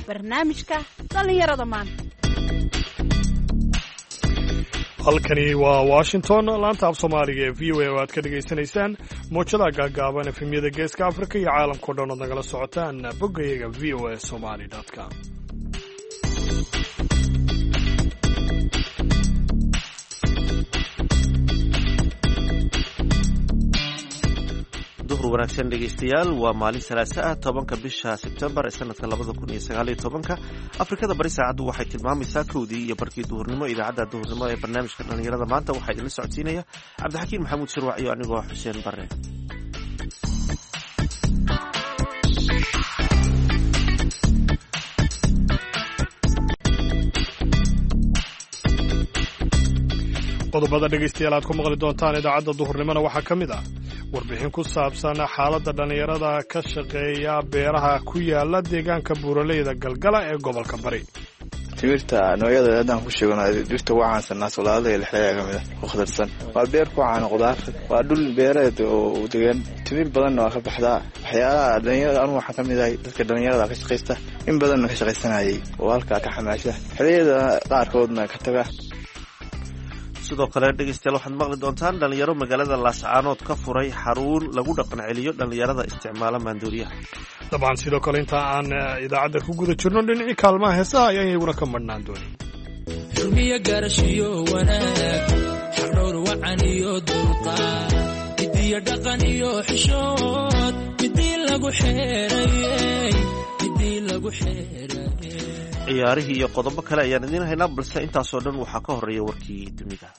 barnaamijka dhallinyarada maanta. halkani waa Washington, laanta af Soomaaliga ee VOA oo aad ka dhageysanaysaan moojada gaagaaban efemyada Geeska Afrika iyo caalamka dhan oo nagala socotaan boggayaga voasomali.com. duhur wanaagsan dhegeystayaal, waa maalin Salaaso ah 10-ka bisha Sebtembar ee sanadka 2019. Afrikada bari saacadu waxay tilmaamaysaa 2:00 iyo barkii duhurnimo. Idaacadda duhurnimo ee barnaamijka dhalinyarada maanta waxaa idinla socodsiinaya Cabdixakiin Maxamuud Shirwac iyo anigoo Xuseen Barre. qodobada dhegeystayaal aad ku maqli doontaan idaacadda duhurnimona waxaa ka mid ah warbixin ku saabsan xaaladda dhallinyarada ka shaqeeya beeraha ku yaala deegaanka buuraleyda galgala ee gobolka bari. timirta noocyada haddaan ku sheegno dhirta ugu caansanaa solaadada iyo lixdaya ka mid ah oo khatarsan waa beer ku caana qudaar waa dhul beereed oo degan timir badanna waa ka baxdaa. waxyaalaha dhalinyarada anu waxaan ka mid ahay dadka dhalinyarada ka shaqaysta in badanna ka shaqaysanayay oo halkaa ka xamaasha xilliyada qaarkoodna ka taga. sidoo kale dhegeystayaal waxaad maqli doontaan dhalinyaro magaalada Laascaanood ka furay xarun lagu dhaqan celiyo dhalinyarada isticmaala maandooriyaha. dabcan sidoo kale inta aan idaacadda ku guda jirno dhinacii kaalmaha heesaha ayaan iyaguna ka madhnaan doonin. xurmiyo garashiyo wanaag xarnoor wacan iyo dulqaad midiyo dhaqan iyo xishood midii lagu xeerayey ciyaarihii iyo qodobo kale ayaan idiin haynaa, balse intaasoo dhan waxaa ka horeeya warkii dunida.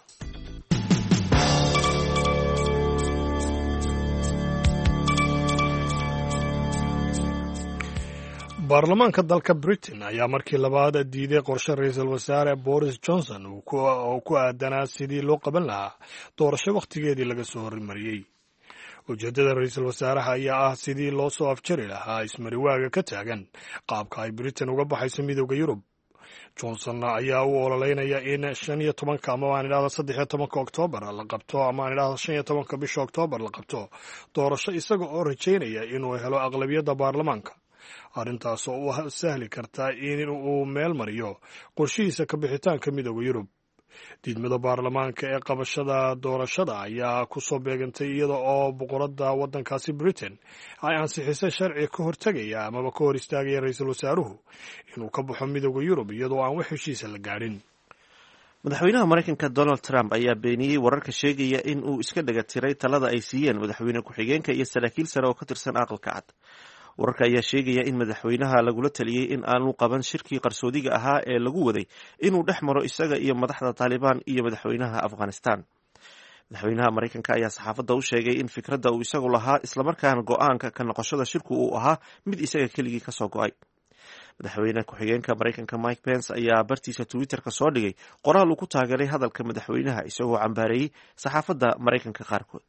baarlamaanka dalka Britain ayaa markii labaad diiday qorshe ra'iisul wasaare Boris Johnson oo ku aadanaa sidii loo qaban lahaa doorasho wakhtigeedii laga soo hormariyey. ujeeddada ra'iisul wasaaraha ayaa ah sidii loo soo afjari lahaa ismariwaaga ka taagan qaabka ay Britain uga baxayso midowda Yurub. Johnson ayaa u ololeynaya in 15 ama aan idhaahdo 13 Oktoobar la qabto ama aan idhaahdo 15 bisha Oktoobar la qabto doorasho isaga oo rajaynaya inuu helo aqlabiyadda baarlamaanka. arrintaas oo u sahli karta in uu meel mariyo qorshihiisa ka bixitaanka midowda Yurub. diidmada baarlamaanka ee qabashada doorashada ayaa ku soo beegantay iyada oo boqoradda waddankaasi Britain ay ansixisay sharci ka hortegaya amaba ka hor istaagaya ra'iisul wasaaruhu inuu ka baxo midowda Yurub iyadoo aan wax heshiisa la gaadhin. madaxweynaha Mareykanka Donald Trump ayaa beeniyey wararka sheegaya in uu iska dhaga tiray talada ay siiyeen madaxweyne ku-xigeenka iyo saraakiil sare oo ka tirsan aqalka cad. wararka ayaa sheegaya in madaxweynaha lagula taliyey in aanu qaban shirkii qarsoodiga ahaa ee lagu waday inuu dhex maro isaga iyo madaxda Taliban iyo madaxweynaha Afghanistan. madaxweynaha Mareykanka ayaa saxaafadda u sheegay in fikradda uu isagu lahaa islamarkaana go'aanka ka noqoshada shirku uu ahaa mid isaga keligii ka soo go'ay. madaxweyne ku-xigeenka Mareykanka Mike Pence ayaa bartiisa Twitter-ka soo dhigay qoraal uu ku taageeray hadalka madaxweynaha isagoo cambaareeyey saxaafadda Mareykanka qaarkood.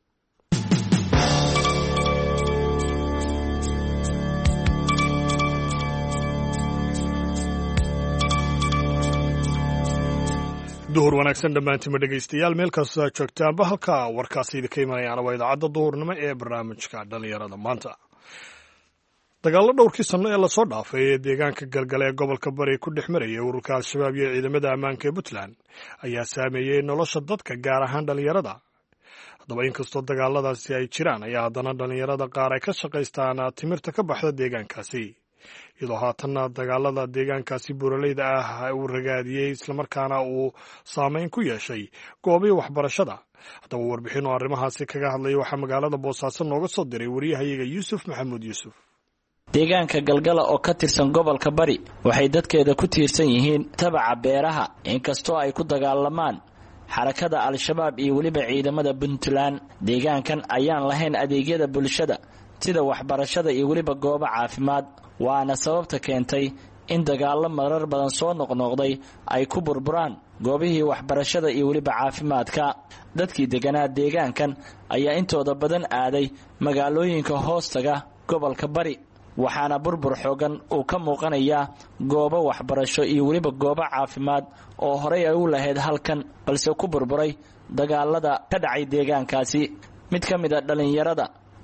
duhur wanaagsan dhammaantima dhegaystayaal meel kasta joogtaanba halka warkaasi idinka imanayaan waa idaacadda duhurnimo ee barnaamijka dhalinyarada maanta. dagaallo dhowrkii sanno ee lasoo dhaafay ee deegaanka galgala ee gobolka bari ku dhex marayay ururka al-shabaab iyo ciidamada ammaanka ee Puntland ayaa saameeyey nolosha dadka gaar ahaan dhalinyarada. haddaba inkastoo dagaaladaasi ay jiraan ayaa haddana dhalinyarada qaar ay ka shaqaystaan timirta ka baxda deegaankaasi, iyadoo haatanna dagaalada deegaankaasi buuraleyda ah uu ragaadiyey islamarkaana uu saameyn ku yeeshay goobii waxbarashada. haddaba warbixin oo arrimahaasi kaga hadlaya waxaa magaalada Boosaaso nooga soo diray wariyahayaga Yuusuf Maxamuud Yuusuf. deegaanka galgala oo ka tirsan gobolka bari waxay dadkeeda ku tiirsan yihiin tabaca beeraha, inkastoo ay ku dagaalamaan xarakada al-shabaab iyo weliba ciidamada Puntland. deegaankan ayaan lahayn adeegyada bulshada sida waxbarashada iyo weliba goobo caafimaad, waana sababta keentay in dagaallo marar badan soo noqnoqday ay ku burburaan goobihii waxbarashada iyo weliba caafimaadka. dadkii deganaa deegaankan ayaa intooda badan aaday magaalooyinka hoostaga gobolka bari, waxaana burbur xoogan uu ka muuqanayaa goobo waxbarasho iyo weliba goobo caafimaad oo horey ay u lahayd halkan, balse ku burburay dagaalada ka dhacay deegaankaasi. mid ka mid a dhalinyarada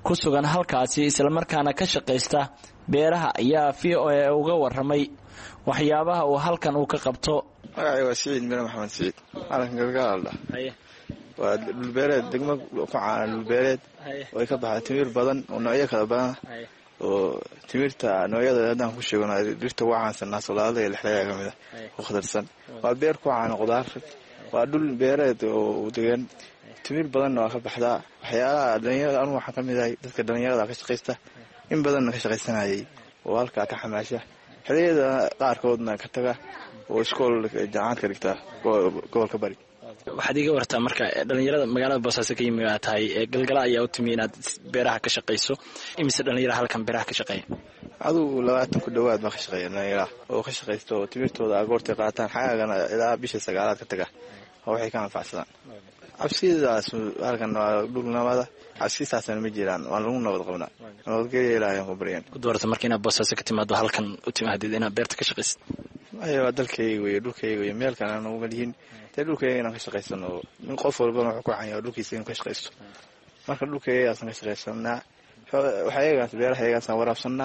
ku sugan halkaasi islamarkaana ka shaqaysta beeraha ayaa VOA uga waramay waxyaabaha uu halkan uu ka qabto. magacayga waa Siciid Mire Maxamed Siciid halkan galgaal waa dhulbeereed degmo ku caan dhulbeereed oo ka baxay timir badan oo noocyo kala badan oo timirta noocyada hadaan ku sheegno dhirta waxaan naasolaada ee lixda kamid ah oo khatarsan waa beer ku caan qudaar waa dhul beereed oo degan timir badan oo ka baxda waxyaalaha dhalinyarada anu waxaan kamid ahay dadka dhalinyarada ka shaqeysta in badan ka shaqeysanayay oo halka ka xamaasha xiliyada qaarkoodna ka taga oo iskool jaamacad ka dhigta gobolka Bari. waxaad iga wartaa marka dhalinyarada magaalada Boosaaso ka yimid tahay galgala ayaa u timi inaad beeraha ka shaqeyso imise dhalinyarada halkan beeraha ka shaqeeya adu 20 ku dhawaad ma ka shaqeeyaan oo ka shaqeysto timirtooda agoortay qaataan xaagana ilaa bisha 9aad ka taga oo waxay ka anfacsadaan absidaas halkan waa dhulnamada absiisaasna ma jiraan waan lagu nabad qabnaa nabadgelyo ilaahay ku bariyaan ku doorta markii inaad Boosaaso ka timaado halkan u timaadid inaad beerta ka shaqeysid waa dalkayga iyo dhulkayga iyo meel kale aan uga lihin dhulkayga inaan ka shaqeysano in qof walba wuxuu ku caawiyaa dhulkiisa inuu ka shaqeysto marka dhulkayga aan ka shaqeysanaa waxaygaas beerahayaas waraabsanaa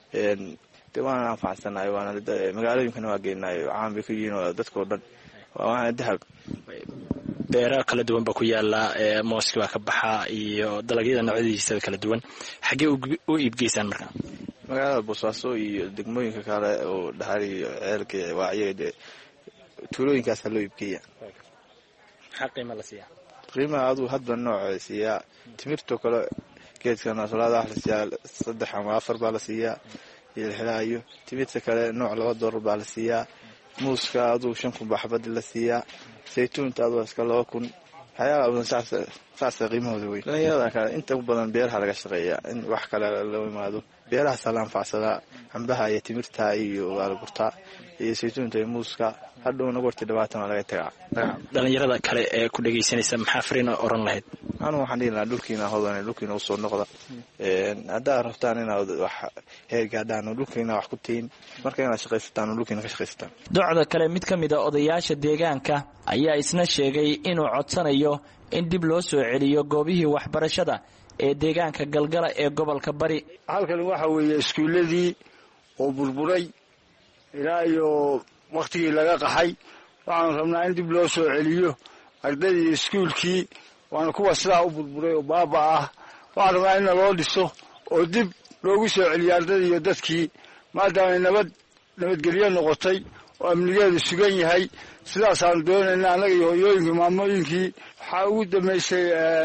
waan anfacsanaa waan magaalooyinka waa geenay caan bay ku yihiin oo dadka dhan waa dahab beeraha kala duwan ba ku yaala mooski waa ka baxa iyo dalagyada noocyadiisa kala duwan xagee u iibgeysaan marka magaalada Boosaaso iyo degmooyinka kale oo dhaxal iyo ceelka waaciyada tuulooyinkaas loo iibgeeyaa xaqima la siiyaa qiimaha adu hadba nooc siiyaa timirto kale geedka naasolaada la siiyaa 3 ama 4 baa la siiyaa iyo timirta kale nooc $2 baa la siiyaa muuska adu 5 kun baxbad la siiyaa saytuunta adu iska 2 kun waxyaalaha saas qiimahooda weyn dhalinyarada kale inta badan beeraha laga shaqeeyaa in wax kale loo imaado beeraha salaan facsada cambaha iyo timirta iyo waalgurta iyo saytuunta iyo muuska hadhow gorti dhawaatan laga tagaa dhalinyarada kale ee ku dhageysanaysa maxaa fariin oran lahayd anu waxaan dhihi lahaa dhulkiina u soo noqda hadaa rabtaan inaad wax heer gaadhaan dhulkiina wax ku tiin marka inaad shaqaysataan dhulkiina ka shaqaysataan docda kale mid kamid ah odayaasha deegaanka ayaa isna sheegay inuu codsanayo in dib loo soo celiyo goobihii waxbarashada ee deegaanka galgala ee gobolka Bari. halkan waxa weeye iskuuladii oo burburay ilaa iyo waqtigii laga qaxay waxaan rabnaa in dib loo soo celiyo ardaydii iskuulkii waan kuwa sidaa u burburay oo baaba ah waxaan rabnaa in loo dhiso oo dib loogu soo celiyo ardaydii iyo dadkii maadaama nabadgelyo noqotay oo amnigeedu sugan yahay sidaasaan doonaynaa annaga iyo hooyooyinkii maamooyinkii waxaa ugu dambeysay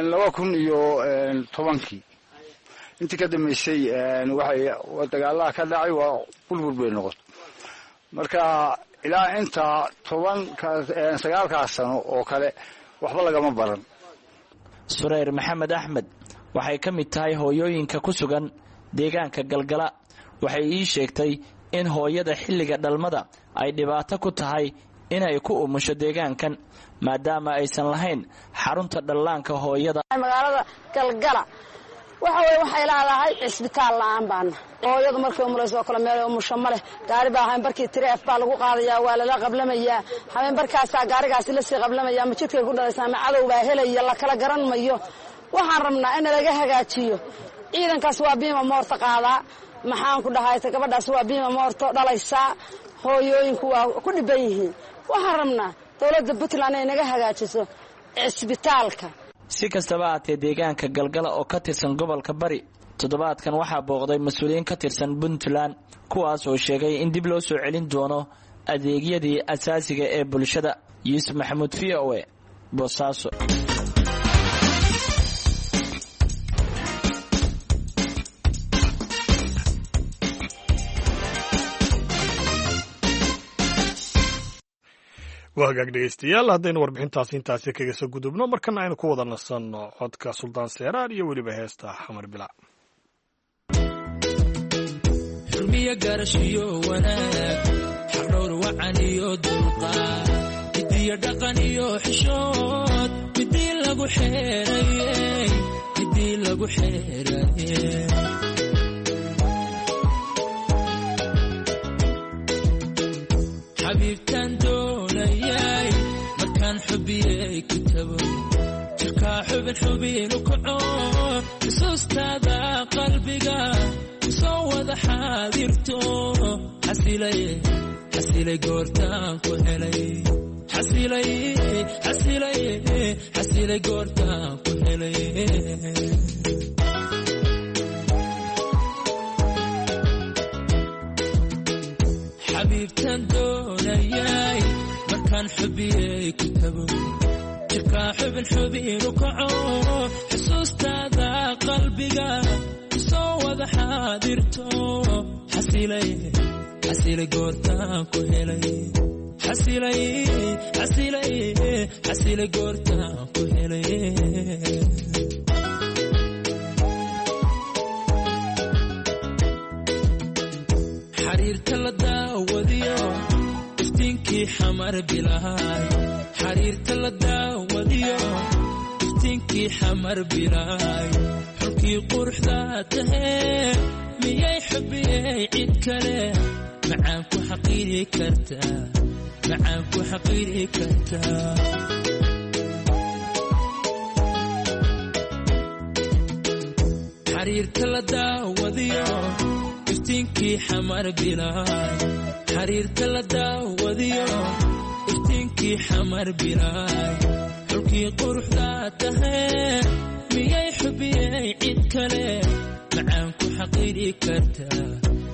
2010 intii ka dambeysay waxay dagaalaha ka dhacay waa burbur bay noqotay marka ilaa inta 9 sano oo kale waxba lagama baran. Surayr Maxamed Axmed waxay ka mid tahay hooyooyinka ku sugan deegaanka galgala waxay ii sheegtay in hooyada xilliga dhalmada ay dhibaato ku tahay inay ku umusho deegaankan maadaama aysan lahayn xarunta dhallaanka hooyada. magaalada galgala waxay leedahay isbitaal la'aan baan hooyadu markay umurayso kala meel umusho male gaari baa ahaan barkii tireef baa lagu qaadayaa waa la qablamayaa habeen barkaasa gaarigaasi la sii qablamayaa ma jidkay ku dhalaysaa ma cadow baa helaya la kala garan mayo waxaan rabnaa in laga hagaajiyo ciidankaas waa biima moorta qaadaa maxaan ku dhahay gabadhaas waa biima moorto dhalaysaa hooyooyinku waa ku dhiban yihiin waxaan rabnaa dawladda Puntland ay naga hagaajiso isbitaalka. si kastaba ahaatee deegaanka galgala oo ka tirsan gobolka Bari toddobaadkan waxaa booqday mas'uuliyiin ka tirsan Puntland kuwaas oo sheegay in dib loo soo celin doono adeegyadii asaasiga ee bulshada. Yuusuf Maxamuud VOA Boosaaso. waa hagaag dhegeystayaal haddaynu warbixintaasi intaasi kaga soo gudubno markana aynu ku wada nasanno codka Suldaan Seeraar iyo weliba heesta Xamar Bila. xurmiya garashiyo wanaag xaqdhowr wacan iyo dulqaad midiyo dhaqan iyo xishood midii lagu xeerayey xabiibtaan doonayay markaan xubiyey kitabo jirkaa xubin xubinu kaco xusuustaada qalbiga soo wada xaadirto xasilay goortaan ku helay xasilay goortaan ku helay xabiibtan doonayay markaan xubiyey ku tago jirkaa xubin xubinu kaco xusuustaada qalbiga soo wada xaadirto xasilay goortaan ku helay xasilay goortaan ku helay xariirta la daawadiyo iftiinkii xamar bilaay xariirta la daawadiyo iftiinkii xamar bilaay xulkii quruxda tahee miyay xubiyey cid kale macaan ku xaqiiri kartaa xariirta la daawadiyo iftiinkii xamar bilaay xariirta la daawadiyo iftiinkii xamar bilaay xulkii quruxda tahee miyay xubiyey cid kale macaan ku xaqiiri kartaa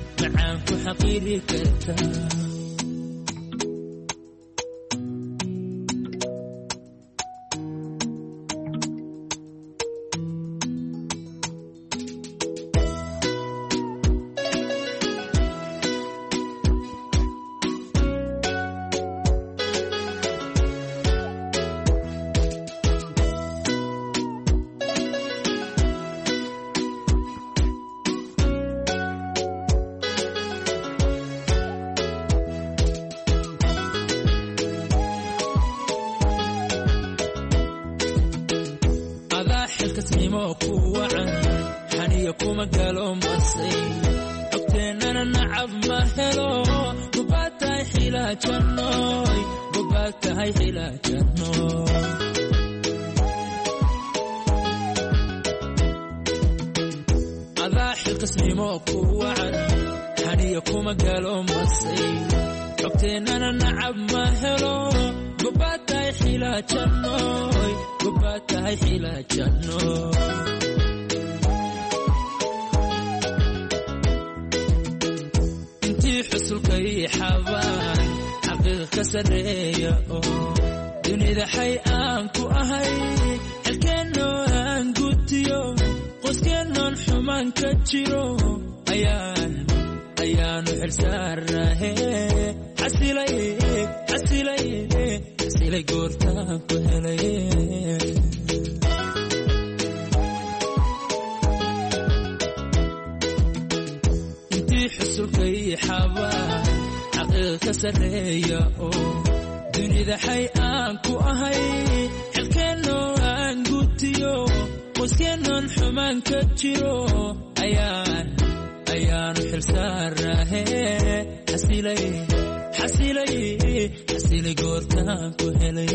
xilkasnimo ku wacan xaniya kuma galo masay ogteennana nacab ma helo gobaad tahay xilaajanooy adaa xilkasnimo ku wacan xaniya kuma galo masay ogteennana nacab ma helo gobaad tahay xilaajanooy intii xusulkay xabaan xaqiiq ka sarreeya oo dunida xay aan ku ahay xilkeennoo aan gutiyo qoyskeenoon xumaan ka jiro ayaanu xilsaarnahe xasilay goortaan ku helay intii xusulkay xabaan xaqiiq ka sarreeya oo dunida xay aan ku ahay xilkeennoo aan gutiyo qoyskeenoon xumaan ka jiro ayaanu xilsaarnahe xasilay goortaan ku helay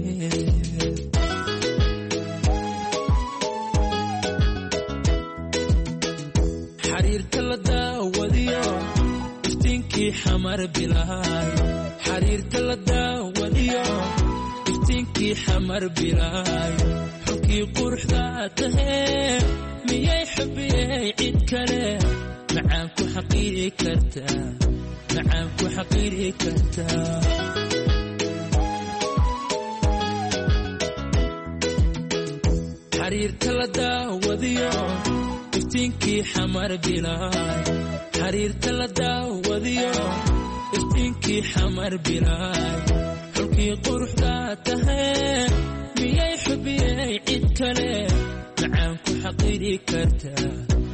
xariirta la daawadiyo iftiinkii xamar bilaay xariirta la daawadiyo iftiinkii xamar bilaay xulkii quruxda tahee miyay xubiyey cid kale macaan ku xaqiiri kartaa xariirta la daawadiyo iftiinkii xamar bilaay xariirta la daawadiyo iftiinkii xamar bilaay xulkii quruxda tahee miyay xubiyey cid kale macaan ku xaqiiri kartaa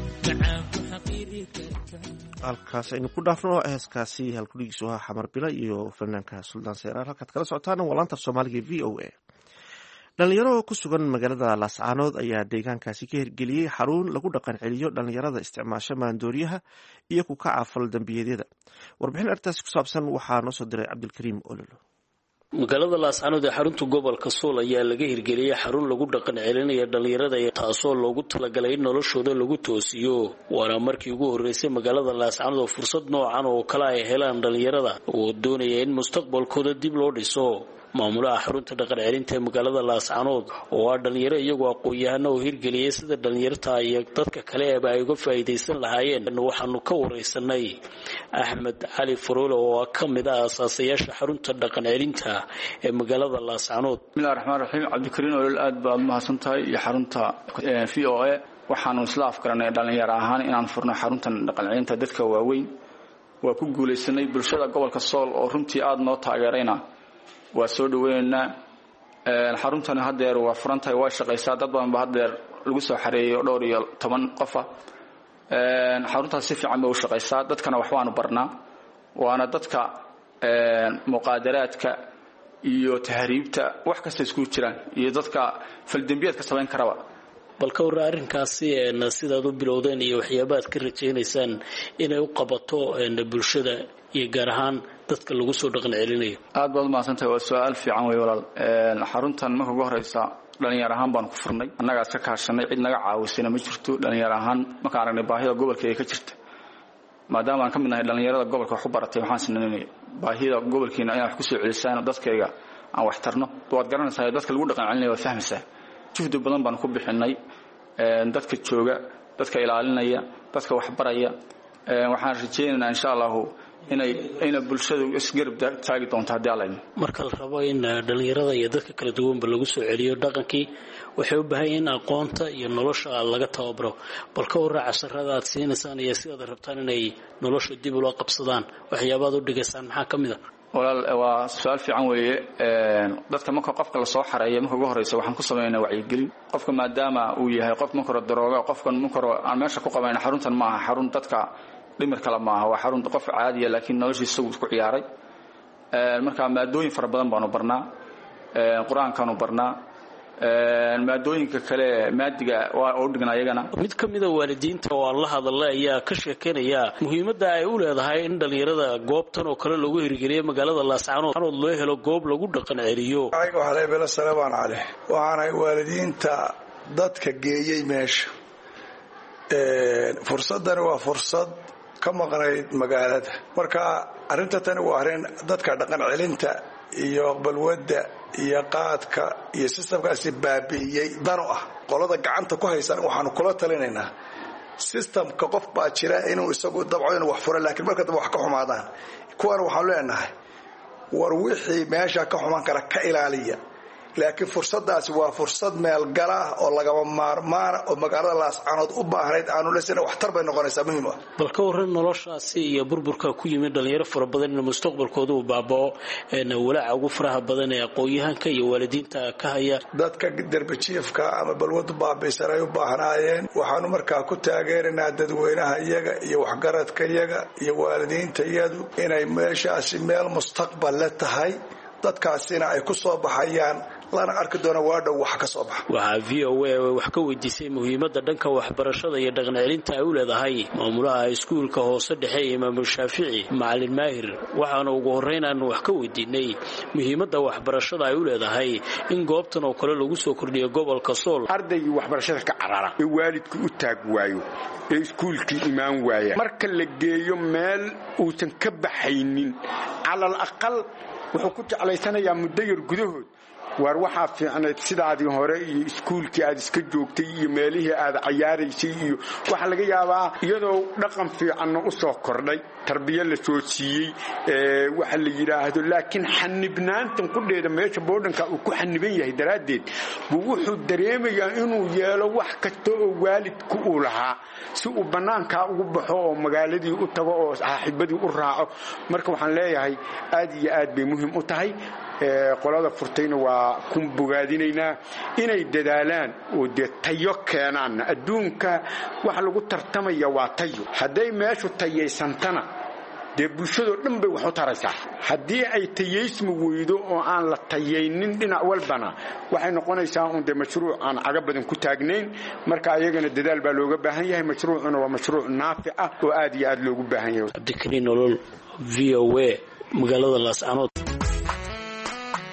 halkaas aynu ku dhaafno heeskaasi halkudhigiisu ahaa xamar bila iyo fanaanka suldaan seyraar halkaad kala socotaan waa laanta soomaaliga v o a dhalinyaro ku sugan magaalada laascaanood ayaa deegaankaasi ka hirgeliyey xarun lagu dhaqan celiyo dhalinyarada isticmaasha maandooriyaha iyo ku kaca fal dambiyeedyada warbixin arrintaasi ku saabsan waxaa noo soo diray cabdilkariim ololo magaalada laascanood ee xarunta gobolka sool ayaa laga hirgeliyay xarun lagu dhaqan celinaya dhalinyarada taasoo loogu talagalay in noloshooda lagu toosiyo waana markii ugu horeysay magaalada laascanood oo fursad noocan oo kale ay helaan dhalinyarada oo doonaya in mustaqbalkooda dib loo dhiso maamulaha xarunta dhaqan celinta ee magaalada laascanood oo ah dhalinyaro iyagoo aqoon-yahano oo hirgeliyay sida dhalinyarta iyo dadka kale eeba ay uga faa'iidaysan lahaayeen waxaanu ka wareysanay axmed cali faroole oo ka mid ah asaasayaasha xarunta dhaqan celinta ee magaalada laascanood. bismillahi raxmaani raxiim. cabdikariin olol aad baad mahadsan tahay iyo xarunta VOA waxaanu isla afkaranay dhalinyaro ahaan inaan furno xaruntan dhaqan celinta dadka waaweyn. waa ku guuleysanay bulshada gobolka Sool oo runtii aad noo taageerayna waa soo dhaweynaa. xaruntan hadeer waa furantahay waa shaqeysaa dad badan ba hadeer lagu soo xareeyo dhowr iyo 10 qof ah. xaruntaas si fiican bay u shaqeysaa dadkana wax waanu barnaa waana dadka muqaadaraadka iyo tahriibta wax kasta isku jiraan iyo dadka faldambiyeedka sameyn karaba. bal ka war arrinkaasi sidaad u bilowdeen iyo waxyaabaad ka rajaynaysaan inay u qabato bulshada iyo gaar ahaan dadka lagu soo dhaqan celinayo. aad baad mahadsantahay waa su'aal fiican way walaal. xaruntan marka ugu horeysa dhalinyaro ahaan baan ku furnay annaga ka kaashanay cid naga caawisana ma jirto dhalinyaro ahaan marka aragnay baahida gobolka ay ka jirto maadaama aan ka mid nahay dhalinyarada gobolka wax ku baratay waxaan sinnaynay baahida gobolkeena inaan wax ku soo celisaan dadkayga aan wax tarno waad garanaysaa dadka lagu dhaqan celinayo waa fahmaysaa juhdi badan baan ku bixinay dadka jooga dadka ilaalinaya dadka wax baraya waxaan rajaynaynaa insha Allah inay bulshadu isgarab taagi doonto hadii alla idmo. marka la rabo in dhalinyarada iyo dadka kala duwan ba lagu soo celiyo dhaqankii waxay u baahan yihiin aqoonta iyo nolosha laga tababaro bal ka warraac casharada aad siinaysan iyo sidaad rabtaan inay nolosha dib u qabsadaan waxyaabaad u dhigaysaan maxaa kamid ah. walaal waa su'aal fiican weeye. dadka marka qofka la soo xareeyo marka ugu horeysa waxaan ku sameeynaa wacyigelin qofka maadaama uu yahay qof marka darooga qofkan marka aan meesha ku qabayna xaruntan ma aha xarun dadka dhimir kala ma aha waa xarun qof caadi ah laakiin noloshiisa uu ku ciyaaray. marka maadooyin fara badan baanu barnaa quraankaanu barnaa maadooyinka kale maadiga waa u dhignaa iyagana. mid kamid ah waalidiinta oo la hadlay ayaa ka sheekeynaya muhiimadda ay u leedahay in dhalinyarada goobtan oo kale lagu hirgeliyo magaalada laascanood loo helo goob lagu dhaqan celiyo. ayaga waxa la beela salaam alayhi waxaanay waalidiinta dadka geeyay meesha fursaddan waa fursad ka maqnayd magaalada marka arinta tan waa arrin dadka dhaqan celinta iyo balwada iyo qaadka iyo systemkaasi baabi'iyay dano ah qolada gacanta ku haysan waxaanu kula talinaynaa systemka qof baa jira inuu isagu dabco inuu wax furo laakiin marka wax ka xumaadaan kuwan waxaan leenahay war wixii meesha ka xumaan kara ka ilaaliya laakiin fursadaasi waa fursad meel gala oo lagama maarmaan oo magaalada laascanood u baahnayd aanu leesina wax tar bay noqonaysaa muhiim ah. bal ka waran noloshaasi iyo burburka ku yimid dhalinyaro fara badan in mustaqbalkooda uu baabao walaaca ugu faraha badan ee aqoon-yahanka iyo waalidiinta ka haya dadka darbijiifka ama balwadu baabaysan ay u baahnaayeen waxaanu markaa ku taageerinaa dadweynaha iyaga iyo waxgaradka iyaga iyo waalidiinta iyadu inay meeshaasi meel mustaqbal la tahay dadkaasina ay ku soo baxayaan lana arki doona waa dhow wax ka soo baxa. waxaa VOA wax ka weydiisay muhiimadda dhanka waxbarashada iyo dhaqan celinta ay u leedahay maamulaha iskuulka hoose dhexe ee Imaam Shaafici Macallin Maahir waxaana ugu horeynaan wax ka weydiinay muhiimadda waxbarashada ay u leedahay in goobtan oo kale lagu soo kordhiyo gobolka Sool. ardaygu waxbarashada ka carara ee waalidku u taag waayo ee iskuulkii imaan waaya marka la geeyo meel uusan ka baxaynin calal aqal wuxuu ku jeclaysanayaa muddo yar gudahood war waxaa fiicneed sidaadii hore iyo iskuulkii aad iska joogtay iyo meelihii aad cayaaraysay iyo waxa laga yaabaa iyadoo dhaqan fiican u soo kordhay tarbiya la soo siiyey waxa la yiraahdo laakiin xanibnaantan ku dheeda meesha boodhanka uu ku xaniban yahay daraadeed buu wuxuu dareemayaa inuu yeelo wax kasta oo waalidku uu lahaa si uu banaanka ugu baxo oo magaaladii u tago oo saaxiibadii u raaco marka waxaan leeyahay aad iyo aad bay muhiim u tahay qolada furtayna waa ku bogaadinaynaa inay dadaalaan oo de tayo keenaan adduunka waxa lagu tartamaya waa tayo haday meeshu tayeysantana de bulshado dhan bay wax u taraysaa hadii ay tayeysmi weydo oo aan la tayeynin dhinac walbana waxay noqonaysaa un de mashruuc aan caga badan ku taagnayn marka ayagana dadaal baa looga baahan yahay mashruucuna waa mashruuc naafi ah oo aad iyo aad loogu baahan yahay. Abdikariin Nolol VOA magaalada Laascanood.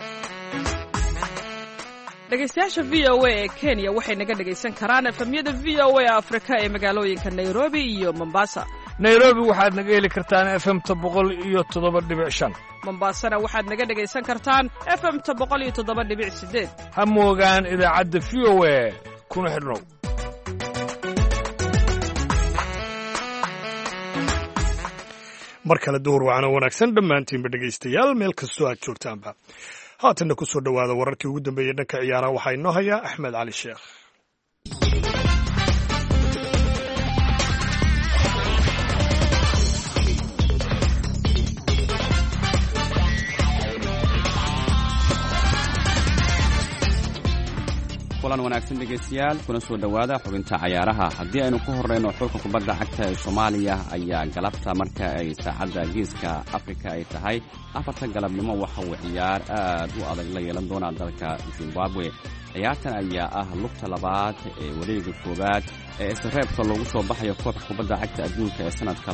dhegaystayaasha v o a ee kenya waxay naga dhegaysan karaan efemyada v o a afrika ee magaalooyinka nairobi iyo mombasa. nairobi waxaad naga heli kartaan efemta 107.5. mombasana waxaad naga dhegaysan kartaan efemta 107.8. ha moogaan idaacadda v o a kuna xidhnow. mar kale duhur wacan oo wanaagsan dhammaantiinba dhegaystayaal meel kastoo aad joogtaanba. haatanna ku soo dhowaada wararkii ugu dambeeyey dhanka ciyaaraha waxaa inoo hayaa axmed cali sheekh. kulan wanaagsan dhegaystayaal kuna soo dhowaada xubinta cayaaraha. haddii aynu ku horrayno xulka kubadda cagta ee soomaaliya ayaa galabta marka ay saacadda geeska afrika ay tahay 4 galabnimo waxa uu ciyaar aad u adag la yeelan doonaa dalka zimbabwe. ciyaartan ayaa ah lugta labaad ee wareega koowaad ee isreebka loogu soo baxayo kooxda kubadda cagta adduunka ee sanadka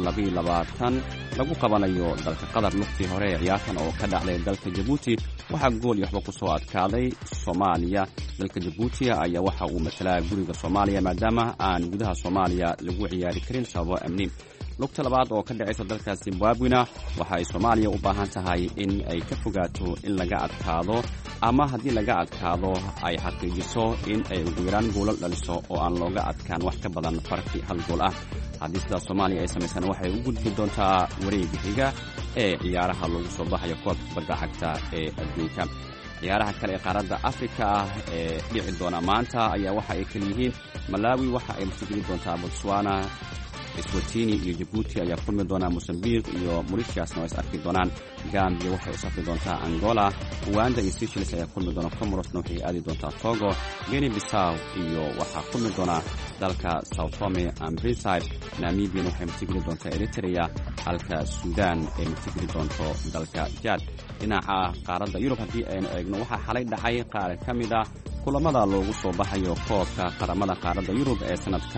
2022 lagu qabanayo dalka qatar. lugtii hore ee ciyaartan oo ka dhacday dalka jabuuti waxaa gool iyo waxba ku soo adkaaday soomaaliya. dalka jabuuti ayaa waxa uu matalaa guriga soomaaliya maadaama aan gudaha soomaaliya lagu ciyaari karin sababo amni. lugta labaad oo ka dhacaysa dalka zimbabwena waxa ay soomaaliya u baahan tahay in ay ka fogaato in laga adkaado, ama haddii laga adkaado ay xaqiijiso in ay ugu yaraan goolal dhaliso oo aan looga adkaan wax ka badan farqi 1 gool ah. haddii sidaas soomaaliya ay samaysana waxay u gudbi doontaa wareega xiga ee ciyaaraha loogu soo baxayo koobka kubadda cagta ee adduunka. ciyaaraha kale ee qaaradda afrika ah ee dhici doona maanta ayaa waxa ay kala yihiin malawi waxa ay martigeli doontaa botswana, Eswatini iyo Djibouti ayaa kulmi doonaa. Mozambique iyo Mauritiusna waa is arki doonaan. Gambia waxay u safri doontaa Angola. Rwanda iyo Seychelles ayaa kulmi doona. Comorosna waxay aadi doontaa Togo. Guinea Bissau iyo waxaa kulmi doona dalka Sao Tome and Principe. Namibia waxay martigeli doontaa Eritrea, halka Sudan ay martigeli doonto dalka Chad. dhinaca qaaradda Yurub haddii aynu eegno waxaa xalay dhacay qaar ka mid ah kulamada loogu soo baxayo koobka qaramada qaaradda Yurub ee sanadka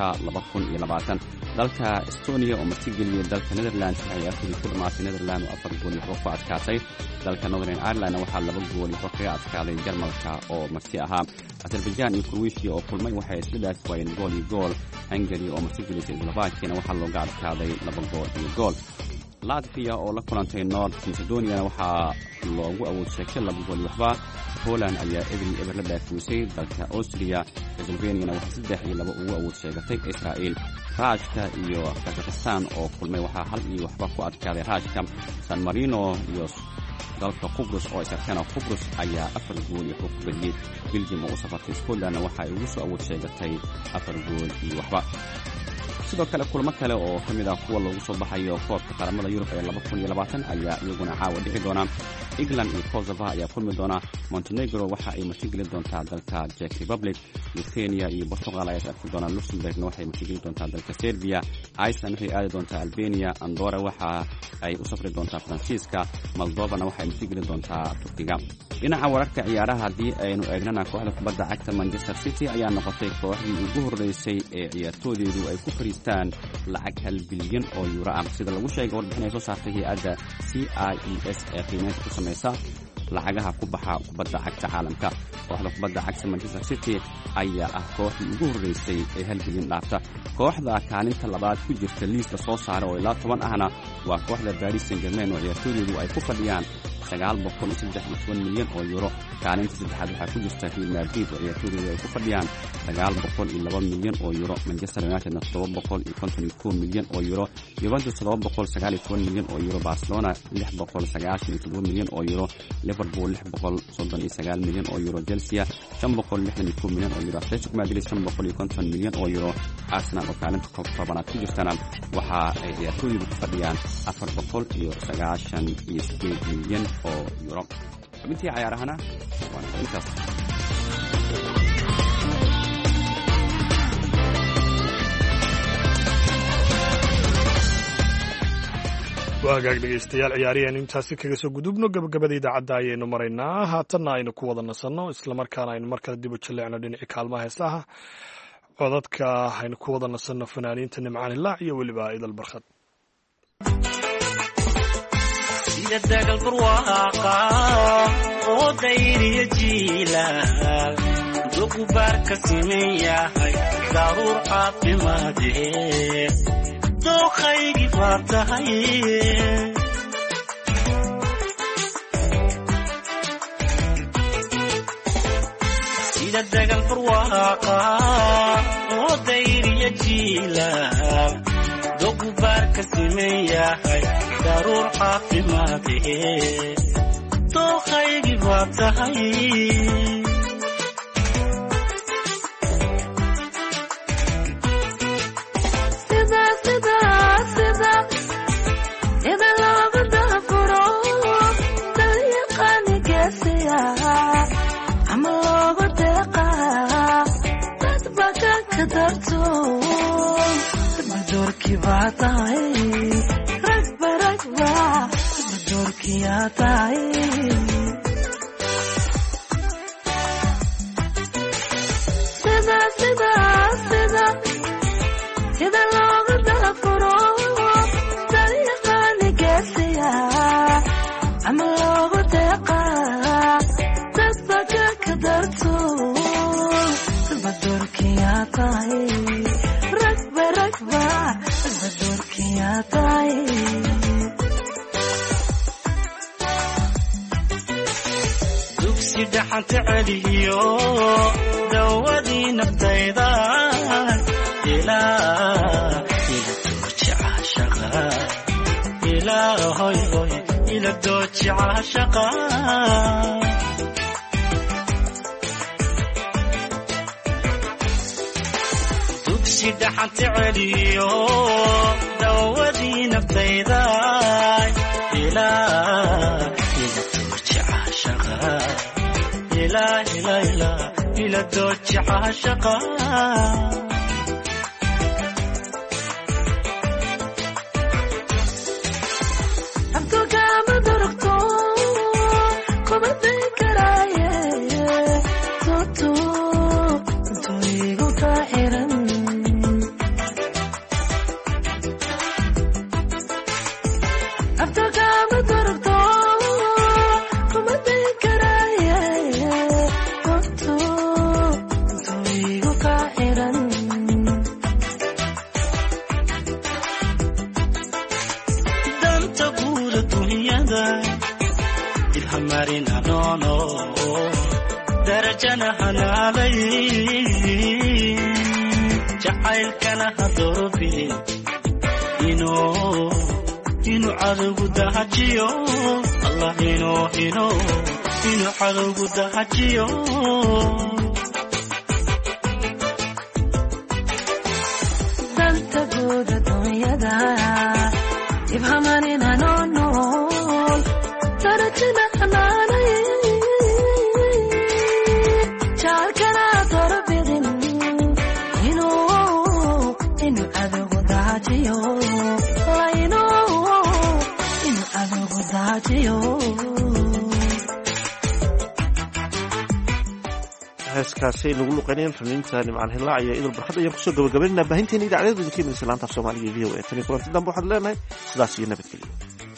2020. dalka Estonia oo martigeliyay dalka Netherlands waxay afar ku dhamaatay Netherlands oo 4 gool iyo ku adkaatay. dalka Northern Ireland waxaa 2 gool iyo kaga adkaaday Jarmalka oo marti ahaa. Azerbaijan iyo Croatia oo kulmay waxay isla dhaafayeen gool iyo gool. Hungary oo martigelisay Slovakia waxaa looga adkaaday 2 gool iyo gool. Latvia oo la kulantay North Macedonia waxaa loogu awood sheegtay 2 gool iyo waxba. Poland ayaa eber la dhaafisay dalka Austria. Slovenia waxaa 3-2 ugu awood sheegatay Israel. Ruushka iyo Kazakhstan oo kulmay waxaa 1 iyo waxba ku adkaaday Ruushka. San Marino iyo dalka Cyprus oo isarkana Cyprus ayaa 4 gool iyo ku badiyay. Belgium oo safartay Scotland waxa ay ugu soo awood sheegatay 4 gool iyo waxba. sidoo kale kulamo kale oo ka mid ah kuwa lagu soo baxayo koobka qaramada Yurub ee 2020 ayaa iyaguna caawa dhici doona. England iyo Kosovo ayaa kulmi doona. Montenegro waxa ay martigeli doontaa dalka Czech Republic. Lithuania iyo Portugal ayaa arki doona. Luxembourg waxay martigeli doontaa dalka Serbia. Iceland waxay aadi doontaa Albania. Andorra waxa ay u safri doontaa Faransiiska. Moldova waxay martigeli doontaa Turkiga. dhinaca wararka ciyaaraha haddii aynu eegnana kooxda kubadda cagta Manchester City ayaa noqotay kooxdii ugu horeysay ee ciyaartooydeedu ay ku fariistaan lacag 1 bilyan oo euro ah sida lagu sheegay warbixin ay soo saartay hay'adda CIES ee qiimeynta ku samaysa lacagaha ku baxa kubadda cagta caalamka. kooxda kubadda cagta Manchester City ayaa ah kooxdii ugu horeysay ee 1 bilyan dhaafta. kooxda kaalinta labaad ku jirta liiska soo saaray oo ilaa 10 ahna waa kooxda Paris Saint-Germain oo ciyaartooydeedu ay ku fadhiyaan 913 milyan oo euro. kaalinta saddexaad waxaa ku jirta Real Madrid oo ciyaartooydeedu ay ku fadhiyaan 902 milyan oo euro. Manchester United 751 milyan oo euro. Juventus 719 milyan oo euro. Barcelona 697 milyan oo euro. Liverpool 639 milyan oo euro. Chelsea 561 milyan oo euro. Atletico Madrid 550 milyan oo euro. Arsenal oo kaalinta koobaad ku jirtana waxa ay ciyaartooydu ku fadhiyaan 498 milyan oo euro. xubintii ciyaarahana waa intaas. waagaag dhegaystayaal ciyaariyeen intaasi kaga soo gudubno gabagabada idaacadda ayaynu maraynaa. haatanna aynu ku wada nasanno islamarkaana aynu mar kale dib u jaleecno dhinacii kaalmaha heesaha. codadka aynu ku wada nasanno fanaaniinta Nimcaan Ilaac iyo weliba Idal Barkhad. sida dagal barwaaqa oo dayriya jiilaal dugu baarka siman yahay daruur caafimaadee dookhaygi baa tahay sida dagal barwaaqa oo dayriya jiilaal dugu baarka siman yahay daruur caafimaadee dookhaygi baa tahay heeskaasi nagu luqeynayaan faniinta nimcaan hilaac iyo idul barxad ayaan kusoo gabagabaynaa baahinteena idaacadda idinka imanaysa laanta af soomaaliga v o a tan iyo kulanti dambe waxaad leenahay sidaas iyo nabadgelyo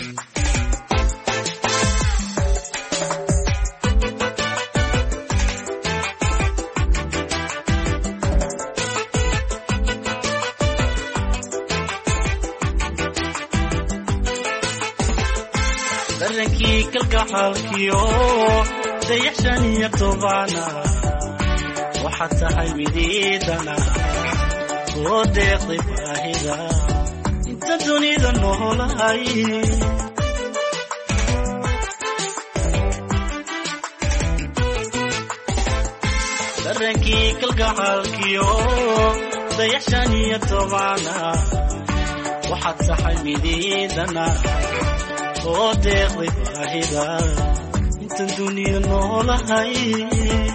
darankii kalgacaalkiyo dayaxshan iyo tobaana waxaad tahay midiidana oo deeqday baahida inta dunida noolahay darankii kalgacaalkiyo dayaxshan iyo tobaana waxaad tahay midiidana oo deeqday baahida inta dunida noolahay